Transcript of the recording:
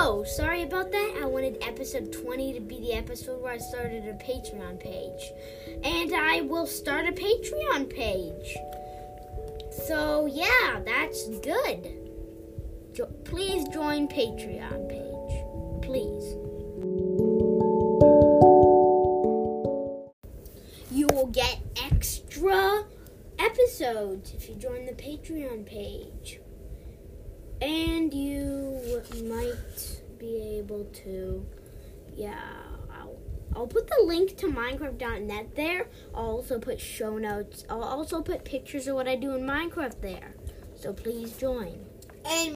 Oh, sorry about that. I wanted episode 20 to be the episode where I started a Patreon page. And I will start a Patreon page. So, yeah, that's good. Please join Patreon page. Please. You will get extra episodes if you join the Patreon page. And you might be able to, I'll put the link to Minecraft.net there. I'll also put show notes. I'll also put pictures of what I do in Minecraft there. So please join. And